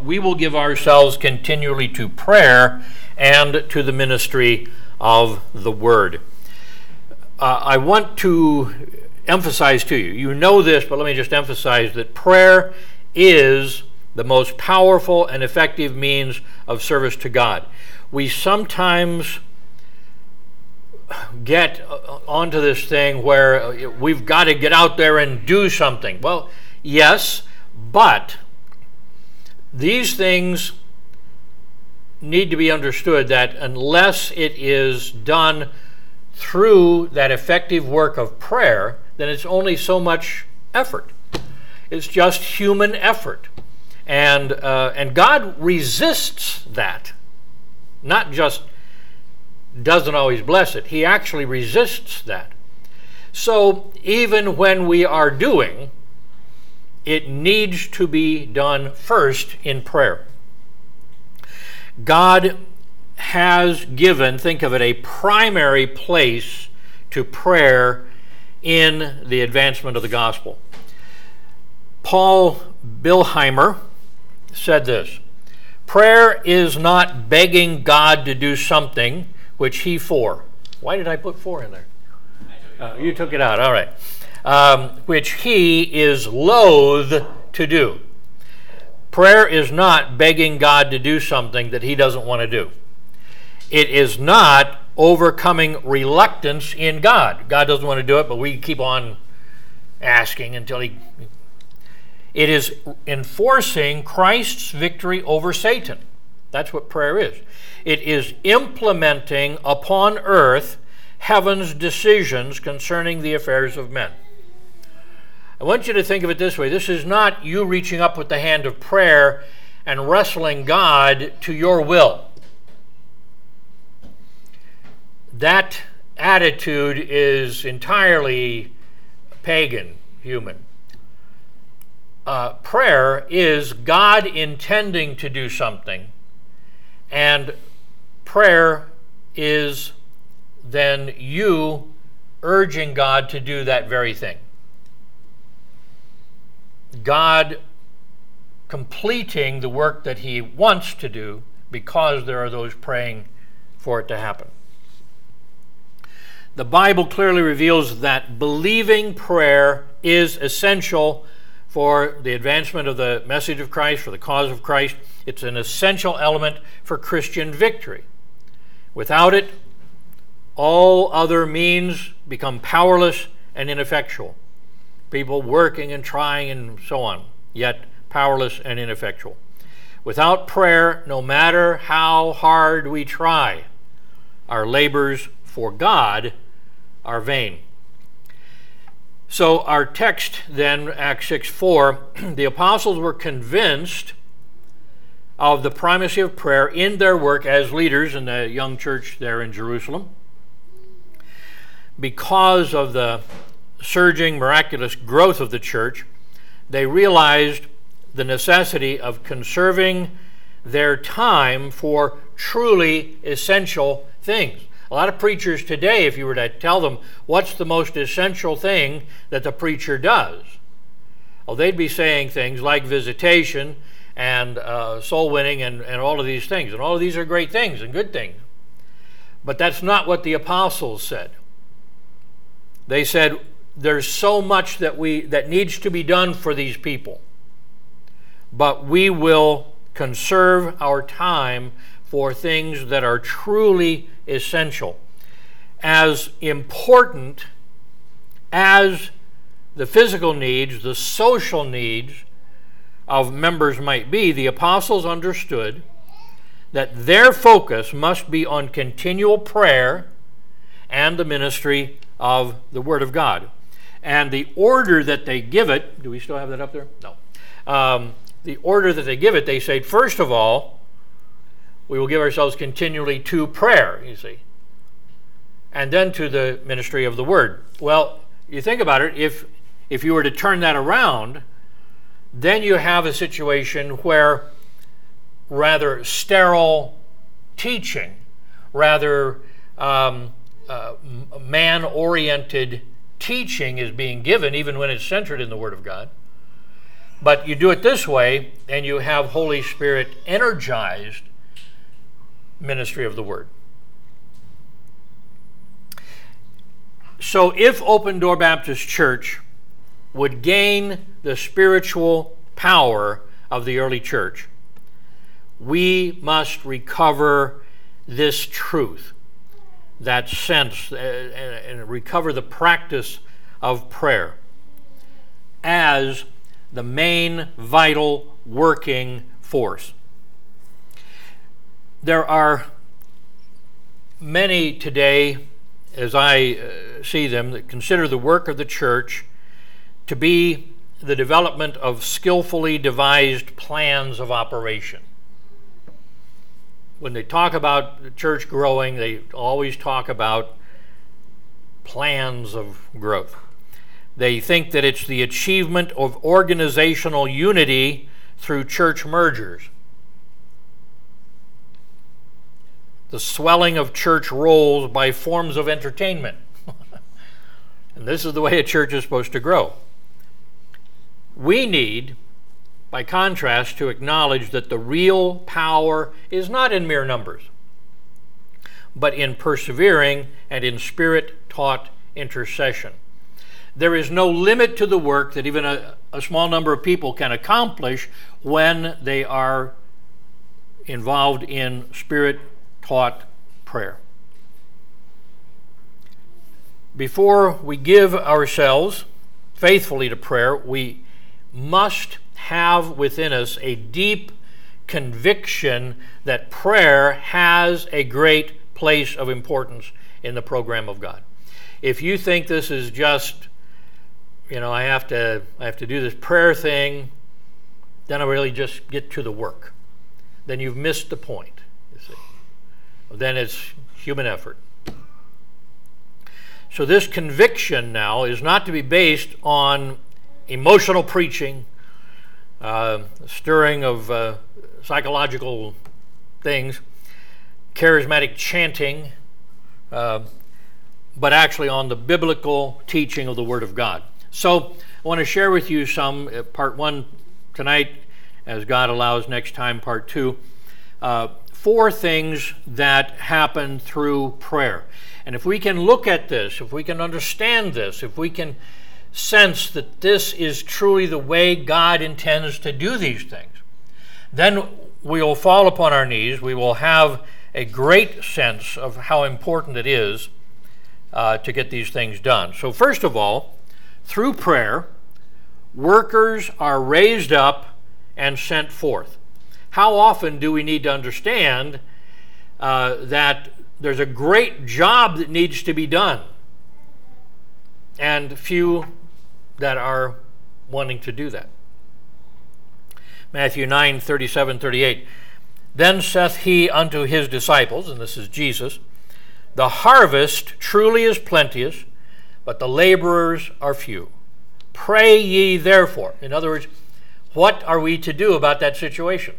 we will give ourselves continually to prayer and to the ministry of the Word. I want to emphasize to you, you know this, but let me just emphasize that prayer is the most powerful and effective means of service to God. We sometimes get onto this thing where we've got to get out there and do something. Well, yes, but these things need to be understood that unless it is done through that effective work of prayer, then it's only so much effort. It's just human effort. And God resists that. Not just doesn't always bless it. He actually resists that. So even when we are doing, it needs to be done first in prayer. God has given, think of it, a primary place to prayer in the advancement of the gospel. Paul Bilheimer said this: prayer is not begging God to do something which he for. Why did I put for in there? You took it out, all right. Which he is loath to do. Prayer is not begging God to do something that he doesn't want to do. It is not overcoming reluctance in God. God doesn't want to do it, but we keep on asking until he... It is enforcing Christ's victory over Satan. That's what prayer is. It is implementing upon earth heaven's decisions concerning the affairs of men. I want you to think of it this way. This is not you reaching up with the hand of prayer and wrestling God to your will. That attitude is entirely pagan, human. Prayer is God intending to do something, and prayer is then you urging God to do that very thing. God completing the work that he wants to do because there are those praying for it to happen. The Bible clearly reveals that believing prayer is essential for the advancement of the message of Christ, for the cause of Christ. It's an essential element for Christian victory. Without it, all other means become powerless and ineffectual. People working and trying and so on, yet powerless and ineffectual. Without prayer, no matter how hard we try, our labors for God are vain. So our text then, Acts 6:4, the apostles were convinced of the primacy of prayer in their work as leaders in the young church there in Jerusalem. Because of the surging, miraculous growth of the church, they realized the necessity of conserving their time for truly essential things. A lot of preachers today, if you were to tell them what's the most essential thing that the preacher does, well, they'd be saying things like visitation and soul winning and all of these things. And all of these are great things and good things. But that's not what the apostles said. They said, there's so much that needs to be done for these people, but we will conserve our time for things that are truly essential. As important as the physical needs, the social needs of members might be, the apostles understood that their focus must be on continual prayer and the ministry of the Word of God. And the order that they give it, do we still have that up there? No. The order that they give it, they say, first of all, we will give ourselves continually to prayer, you see, and then to the ministry of the Word. Well, you think about it, if you were to turn that around, then you have a situation where rather sterile teaching, rather man-oriented teaching is being given, even when it's centered in the Word of God. But you do it this way, and you have Holy Spirit energized ministry of the Word. So if Open Door Baptist Church would gain the spiritual power of the early church, we must recover this truth, that sense, and recover the practice of prayer as the main vital working force. There are many today, as I see them, that consider the work of the church to be the development of skillfully devised plans of operation. When they talk about the church growing, they always talk about plans of growth. They think that it's the achievement of organizational unity through church mergers, the swelling of church rolls by forms of entertainment. And this is the way a church is supposed to grow. We need, by contrast, to acknowledge that the real power is not in mere numbers, but in persevering and in Spirit-taught intercession. There is no limit to the work that even a small number of people can accomplish when they are involved in Spirit-taught prayer. Before we give ourselves faithfully to prayer, we must have within us a deep conviction that prayer has a great place of importance in the program of God. If you think this is just, I have to do this prayer thing, then I really just get to the work. Then you've missed the point, you see. Then it's human effort. So this conviction now is not to be based on emotional preaching, stirring of psychological things, charismatic chanting, but actually on the biblical teaching of the Word of God. So I want to share with you some, part one tonight, as God allows, next time part two, 4 things that happen through prayer. And if we can look at this, if we can understand this, if we can sense that this is truly the way God intends to do these things, then we will fall upon our knees. We will have a great sense of how important it is to get these things done. So first of all, through prayer, workers are raised up and sent forth. How often do we need to understand that there's a great job that needs to be done, and few that are wanting to do that? Matthew 9:37-38. Then saith he unto his disciples, and this is Jesus, the harvest truly is plenteous, but the laborers are few. Pray ye therefore. In other words, what are we to do about that situation?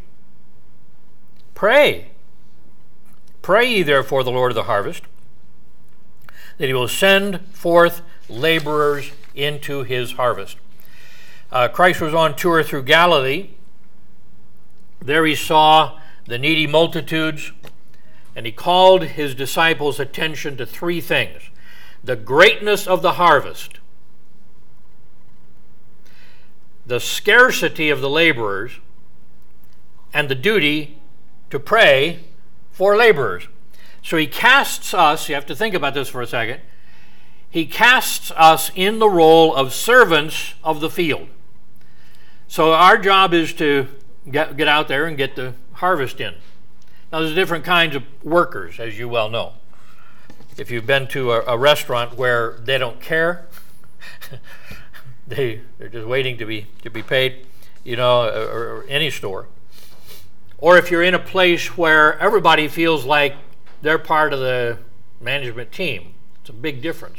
Pray. Pray ye therefore the Lord of the harvest, that he will send forth laborers into his harvest. Christ was on tour through Galilee. There he saw the needy multitudes, and he called his disciples' attention to 3 things: the greatness of the harvest, the scarcity of the laborers, and the duty to pray for laborers. So he casts us, you have to think about this for a second, he casts us in the role of servants of the field. So our job is to get out there and get the harvest in. Now there's different kinds of workers, as you well know. If you've been to a restaurant where they don't care, they're just waiting to be paid, or any store. Or if you're in a place where everybody feels like they're part of the management team, it's a big difference.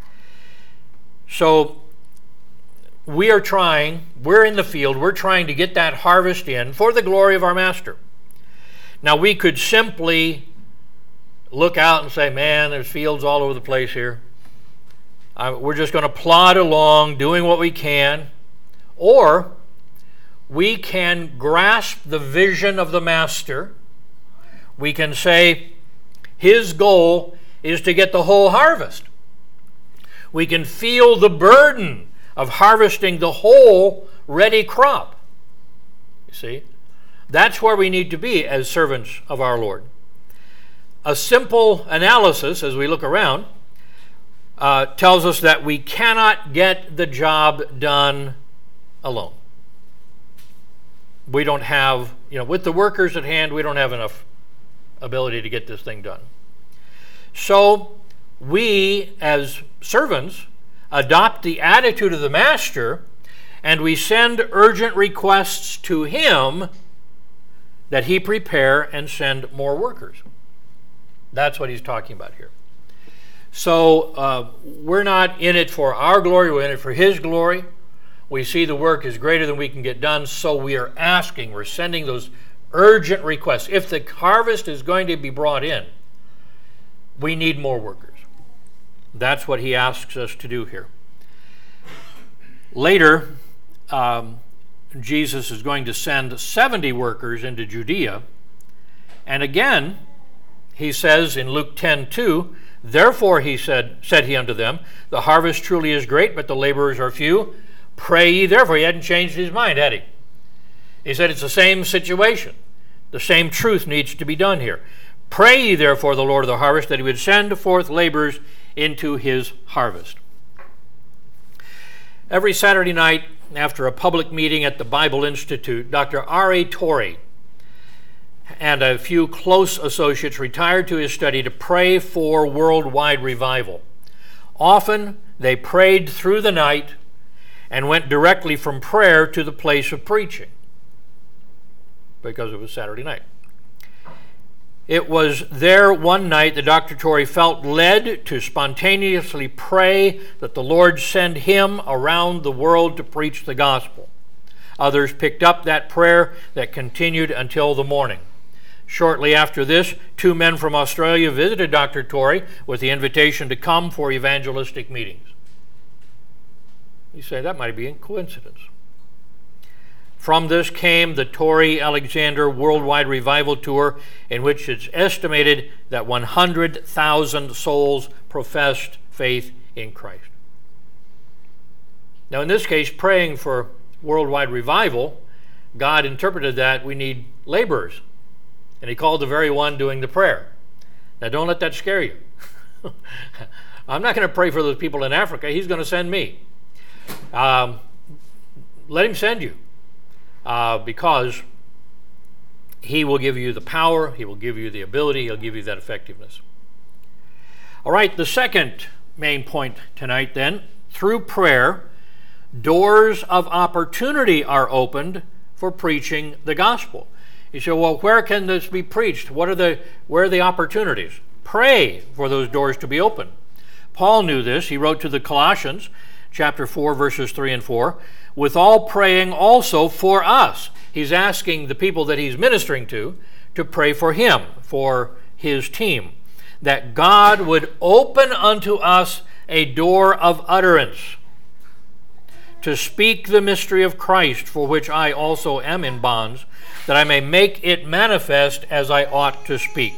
So we're in the field, we're trying to get that harvest in for the glory of our Master. Now we could simply look out and say, man, there's fields all over the place here. We're just going to plod along doing what we can. Or we can grasp the vision of the Master. We can say his goal is to get the whole harvest. We can feel the burden of harvesting the whole ready crop. You see? That's where we need to be as servants of our Lord. A simple analysis, as we look around, tells us that we cannot get the job done alone. We don't have, with the workers at hand, we don't have enough ability to get this thing done. So we, as servants, adopt the attitude of the Master, and we send urgent requests to him that he prepare and send more workers. That's what he's talking about here. So we're not in it for our glory, we're in it for his glory. We see the work is greater than we can get done, so we are asking, we're sending those urgent requests. If the harvest is going to be brought in, we need more workers. That's what he asks us to do here. Later, Jesus is going to send 70 workers into Judea. And again, he says in Luke 10:2, therefore he said he unto them, the harvest truly is great, but the laborers are few. Pray ye therefore. He hadn't changed his mind, had he? He said it's the same situation. The same truth needs to be done here. Pray ye therefore the Lord of the harvest that he would send forth laborers into his harvest. Every Saturday night after a public meeting at the Bible Institute, Dr. R.A. Torrey and a few close associates retired to his study to pray for worldwide revival. Often they prayed through the night and went directly from prayer to the place of preaching because it was Saturday night. It was there one night that Dr. Torrey felt led to spontaneously pray that the Lord send him around the world to preach the gospel. Others picked up that prayer that continued until the morning. Shortly after this, 2 men from Australia visited Dr. Torrey with the invitation to come for evangelistic meetings. You say that might be a coincidence. From this came the Torrey Alexander Worldwide Revival Tour, in which it's estimated that 100,000 souls professed faith in Christ. Now, in this case, praying for worldwide revival, God interpreted that we need laborers, and he called the very one doing the prayer. Now, don't let that scare you. I'm not going to pray for those people in Africa. He's going to send me. Let him send you. Because he will give you the power, he will give you the ability, he'll give you that effectiveness. All right, the second main point tonight then, through prayer, doors of opportunity are opened for preaching the gospel. You say, well, where can this be preached? Where are the opportunities? Pray for those doors to be open. Paul knew this. He wrote to the Colossians, chapter 4, verses 3 and 4, with all praying also for us. He's asking the people that he's ministering to pray for him, for his team, that God would open unto us a door of utterance to speak the mystery of Christ, for which I also am in bonds, that I may make it manifest as I ought to speak.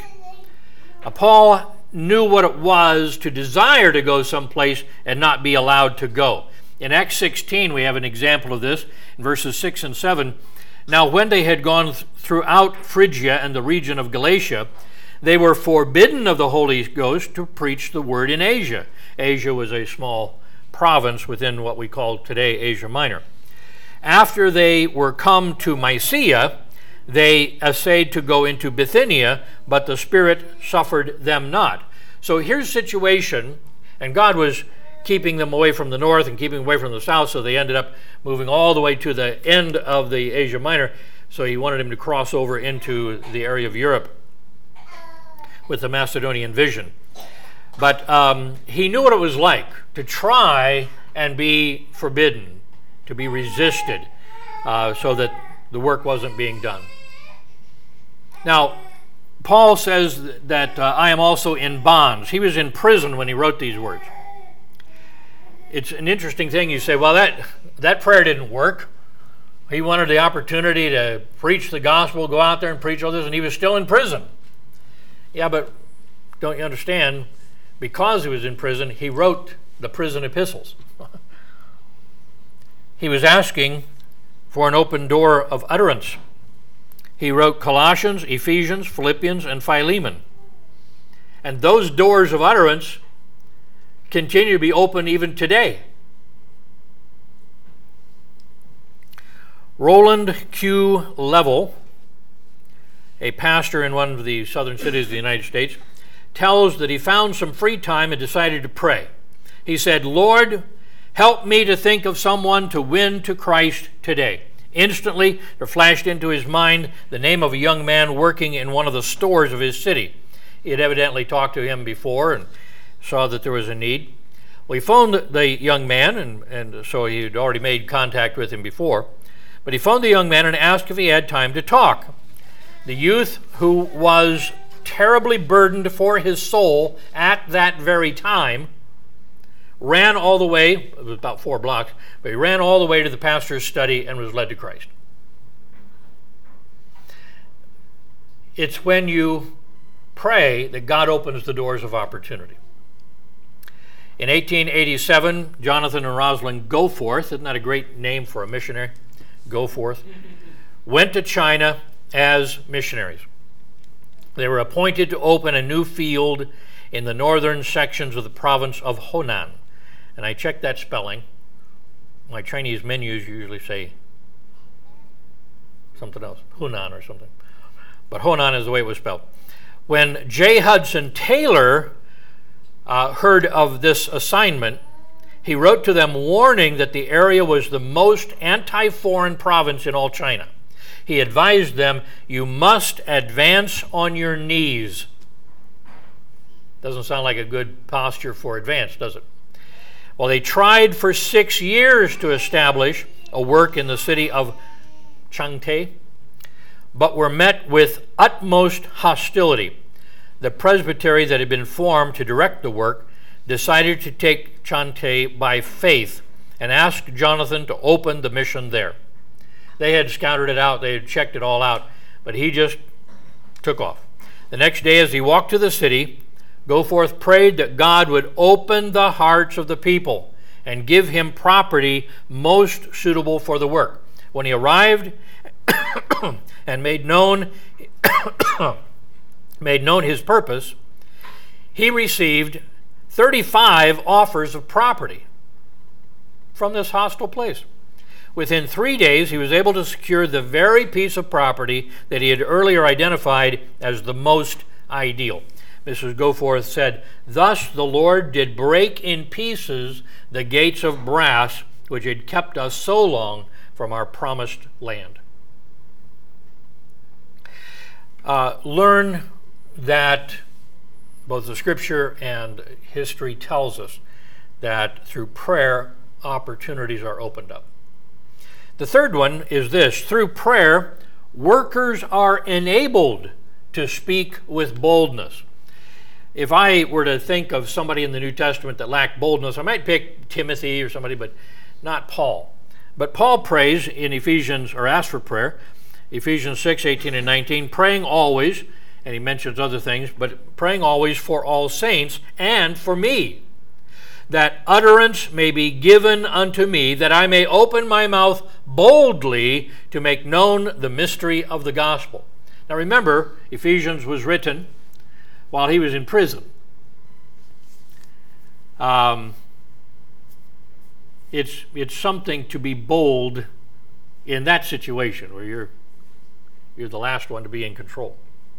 Paul knew what it was to desire to go someplace and not be allowed to go. In Acts 16, we have an example of this in verses 6 and 7. Now, when they had gone throughout Phrygia and the region of Galatia, they were forbidden of the Holy Ghost to preach the word in Asia. Asia was a small province within what we call today Asia Minor. After they were come to Mysia, they essayed to go into Bithynia, but the Spirit suffered them not. So here's a situation, and God was keeping them away from the north and keeping them away from the south, so they ended up moving all the way to the end of the Asia Minor. So he wanted him to cross over into the area of Europe with the Macedonian vision. But he knew what it was like to try and be forbidden, to be resisted, so that the work wasn't being done. Now, Paul says that I am also in bonds. He was in prison when he wrote these words. It's an interesting thing. You say, well, that prayer didn't work. He wanted the opportunity to preach the gospel, go out there and preach all this, and he was still in prison. Yeah, but don't you understand? Because he was in prison, he wrote the prison epistles. He was asking for an open door of utterance. He wrote Colossians, Ephesians, Philippians, and Philemon. And those doors of utterance continue to be open even today. Roland Q. Level, a pastor in one of the southern cities of the United States, tells that he found some free time and decided to pray. He said, "Lord, help me to think of someone to win to Christ today." Instantly, there flashed into his mind the name of a young man working in one of the stores of his city. He had evidently talked to him before and saw that there was a need. Well, he phoned the young man, and so he had already made contact with him before. But he phoned the young man and asked if he had time to talk. The youth, who was terribly burdened for his soul at that very time, ran all the way, it was about 4 blocks, but he ran all the way to the pastor's study and was led to Christ. It's when you pray that God opens the doors of opportunity. In 1887, Jonathan and Rosalind Goforth, isn't that a great name for a missionary? Goforth, went to China as missionaries. They were appointed to open a new field in the northern sections of the province of Honan. And I checked that spelling. My Chinese menus usually say something else, Hunan or something. But Honan is the way it was spelled. When J. Hudson Taylor heard of this assignment, he wrote to them warning that the area was the most anti-foreign province in all China. He advised them, "You must advance on your knees." Doesn't sound like a good posture for advance, does it? Well, they tried for 6 years to establish a work in the city of Changte, but were met with utmost hostility. The presbytery that had been formed to direct the work decided to take Changte by faith and asked Jonathan to open the mission there. They had scouted it out, they had checked it all out, but he just took off. The next day, as he walked to the city, Goforth prayed that God would open the hearts of the people and give him property most suitable for the work. When he arrived and made known his purpose, he received 35 offers of property from this hostile place. Within 3 days, he was able to secure the very piece of property that he had earlier identified as the most ideal. Mrs. Goforth said, "Thus the Lord did break in pieces the gates of brass which had kept us so long from our promised land." Learn that both the Scripture and history tells us that through prayer, opportunities are opened up. The third one is this: through prayer, workers are enabled to speak with boldness. If I were to think of somebody in the New Testament that lacked boldness, I might pick Timothy or somebody, but not Paul. But Paul prays in Ephesians, or asks for prayer, Ephesians 6, 18 and 19, praying always, and he mentions other things, but praying always for all saints and for me, that utterance may be given unto me, that I may open my mouth boldly to make known the mystery of the gospel. Now remember, Ephesians was written while he was in prison. It's something to be bold in that situation where you're the last one to be in control.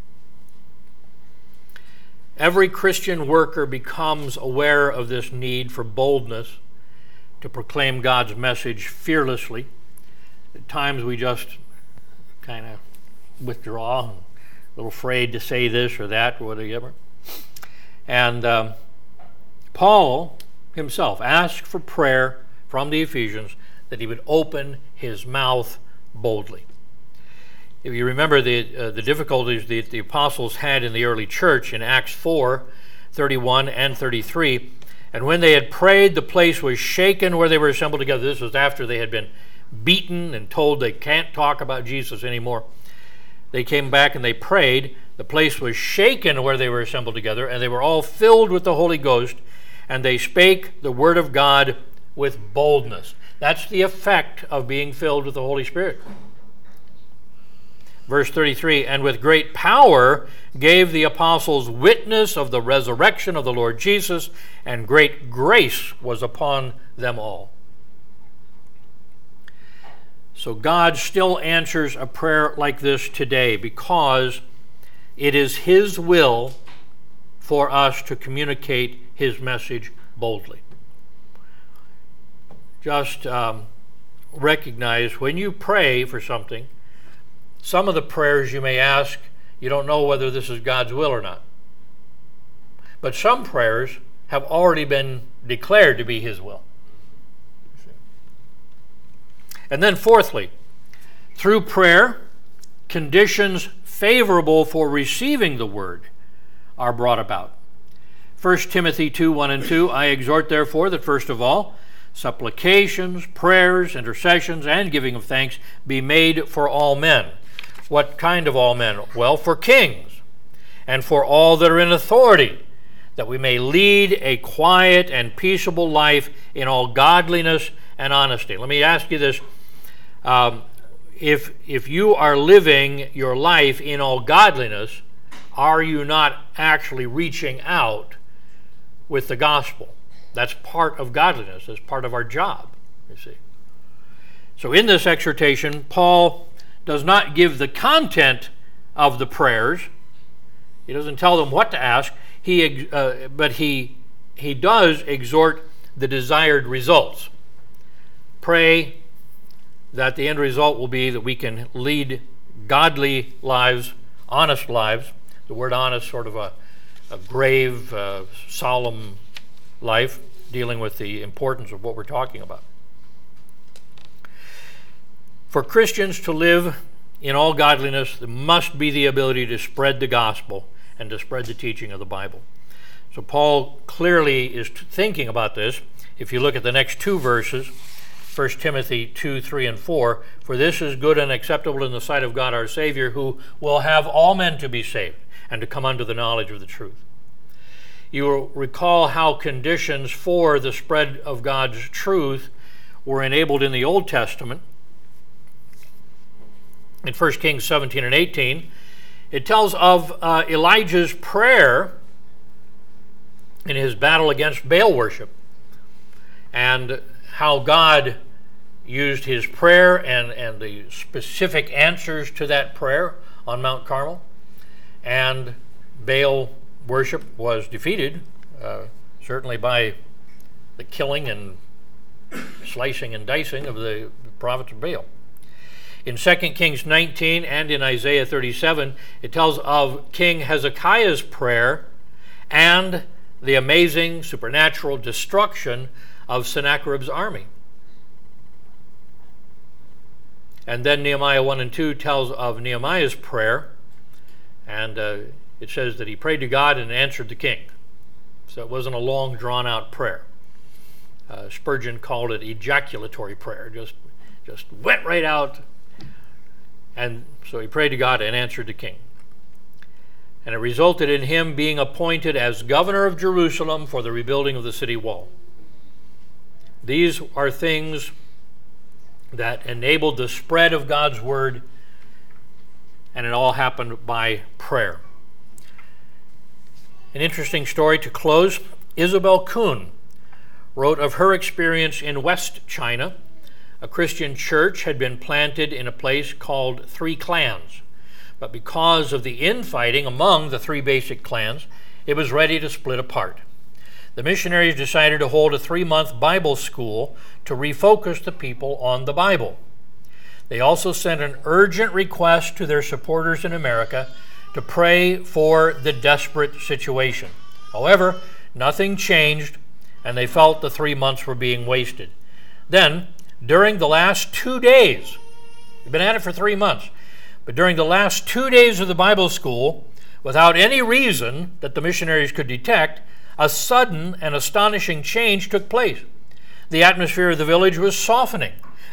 Every Christian worker becomes aware of this need for boldness to proclaim God's message fearlessly. At times we just kind of withdraw, a little afraid to say this or that or whatever. And Paul himself asked for prayer from the Ephesians that he would open his mouth boldly. If you remember the difficulties that the apostles had in the early church in Acts 4, 31 and 33, and when they had prayed, the place was shaken where they were assembled together. This was after they had been beaten and told they can't talk about Jesus anymore. They came back and they prayed. The place was shaken where they were assembled together, and they were all filled with the Holy Ghost, and they spake the word of God with boldness. That's the effect of being filled with the Holy Spirit. Verse 33, and with great power gave the apostles witness of the resurrection of the Lord Jesus, and great grace was upon them all. So God still answers a prayer like this today because it is His will for us to communicate His message boldly. Just recognize when you pray for something, some of the prayers you may ask, you don't know whether this is God's will or not. But some prayers have already been declared to be His will. And then fourthly, through prayer, conditions favorable for receiving the word are brought about. 1 Timothy 2:1 and 2, I exhort therefore that first of all, supplications, prayers, intercessions, and giving of thanks be made for all men. What kind of all men? Well, for kings, and for all that are in authority, that we may lead a quiet and peaceable life in all godliness and honesty. Let me ask you this. If you are living your life in all godliness, are you not actually reaching out with the gospel? That's part of godliness. That's part of our job, you see. So in this exhortation, Paul does not give the content of the prayers. He doesn't tell them what to ask, but he does exhort the desired results. Pray that the end result will be that we can lead godly lives, honest lives. The word honest, sort of a grave, solemn life, dealing with the importance of what we're talking about. For Christians to live in all godliness, there must be the ability to spread the gospel and to spread the teaching of the Bible. So Paul clearly is thinking about this. If you look at the next two verses, 1 Timothy 2, 3, and 4, for this is good and acceptable in the sight of God our Savior, who will have all men to be saved and to come unto the knowledge of the truth. You will recall how conditions for the spread of God's truth were enabled in the Old Testament. In 1 Kings 17 and 18, it tells of Elijah's prayer in his battle against Baal worship, and how God used his prayer and the specific answers to that prayer on Mount Carmel, and Baal worship was defeated, certainly by the killing and slicing and dicing of the prophets of Baal. In 2 Kings 19 and in Isaiah 37, it tells of King Hezekiah's prayer and the amazing supernatural destruction of Sennacherib's army. And then Nehemiah 1 and 2 tells of Nehemiah's prayer, and it says that he prayed to God and answered the king. So it wasn't a long, drawn-out prayer. Spurgeon called it ejaculatory prayer, just went right out. And so he prayed to God and answered the king. And it resulted in him being appointed as governor of Jerusalem for the rebuilding of the city wall. These are things that enabled the spread of God's word, and it all happened by prayer. An interesting story to close. Isabel Kuhn wrote of her experience in West China. A Christian church had been planted in a place called Three Clans, but because of the infighting among the three basic clans, it was ready to split apart. The missionaries decided to hold a 3-month Bible school to refocus the people on the Bible. They also sent an urgent request to their supporters in America to pray for the desperate situation. However, nothing changed, and they felt the 3 months were being wasted. Then, during the last 2 days, they've been at it for 3 months, but during the last 2 days of the Bible school, without any reason that the missionaries could detect, a sudden and astonishing change took place. The atmosphere of the village was softening.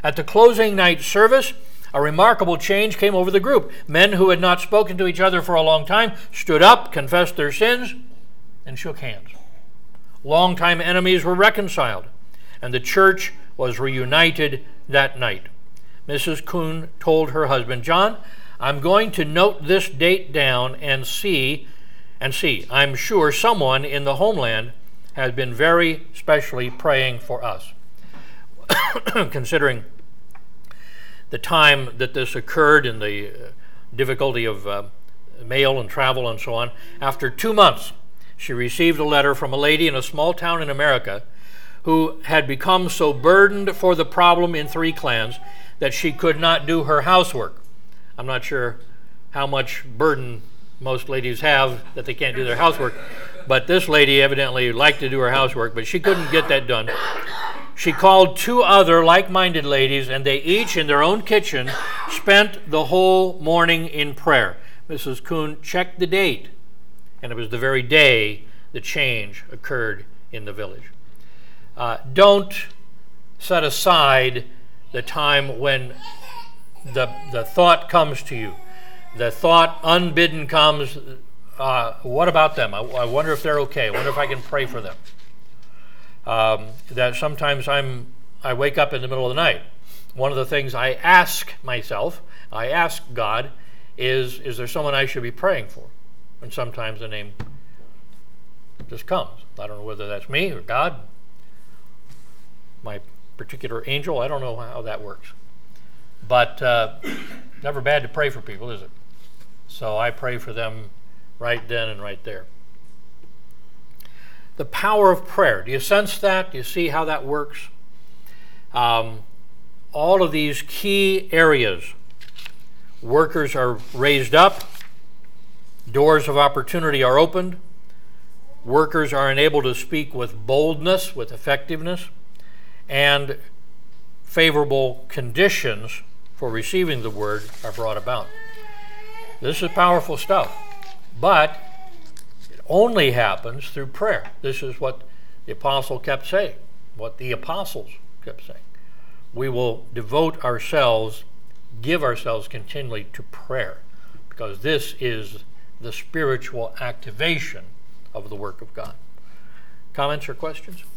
At the closing night service, a remarkable change came over the group. Men who had not spoken to each other for a long time stood up, confessed their sins, and shook hands. Longtime enemies were reconciled, and the church was reunited that night. Mrs. Kuhn told her husband, John, I'm going to note this date down and see. I'm sure someone in the homeland has been very specially praying for us. Considering the time that this occurred and the difficulty of mail and travel and so on, after 2 months, she received a letter from a lady in a small town in America who had become so burdened for the problem in 3 clans that she could not do her housework. I'm not sure how much burden most ladies have that they can't do their housework, but this lady evidently liked to do her housework, but she couldn't get that done. She called 2 other like-minded ladies, and they each in their own kitchen spent the whole morning in prayer. Mrs. Kuhn checked the date, and it was the very day the change occurred in the village. Don't set aside the time when the thought comes to you. The thought unbidden comes, what about them? I wonder if they're okay. I wonder if I can pray for them. That sometimes I wake up in the middle of the night. One of the things I ask God, is there someone I should be praying for? And sometimes the name just comes. I don't know whether that's me or God, my particular angel. I don't know how that works. But never bad to pray for people, is it? So I pray for them right then and right there. The power of prayer. Do you sense that? Do you see how that works? All of these key areas. Workers are raised up. Doors of opportunity are opened. Workers are enabled to speak with boldness, with effectiveness, and favorable conditions for receiving the word are brought about. This is powerful stuff, but it only happens through prayer. This is what the apostle kept saying, what the apostles kept saying. We will devote ourselves, give ourselves continually to prayer, because this is the spiritual activation of the work of God. Comments or questions?